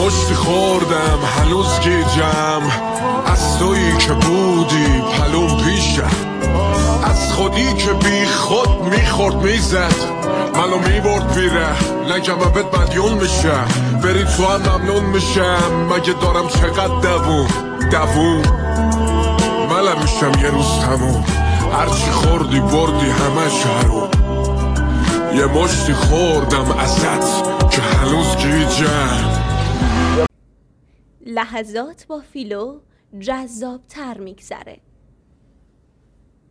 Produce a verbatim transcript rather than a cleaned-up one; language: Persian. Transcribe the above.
مشتی خوردم هنوز گیجم از تویی که بودی پلوم پیشم، از خودی که بی خود میخورد میزد منو میبرد بیره نگم بهت مدیون میشم، بری تو هم ممنون میشم مگه دارم چقدر دووم دووم ملم میشم یه روز تموم، هرچی خوردی بردی همه شهرو، یه مشتی خوردم ازت که هنوز گیجم. لحظات با فیلو جذاب تر میگذره.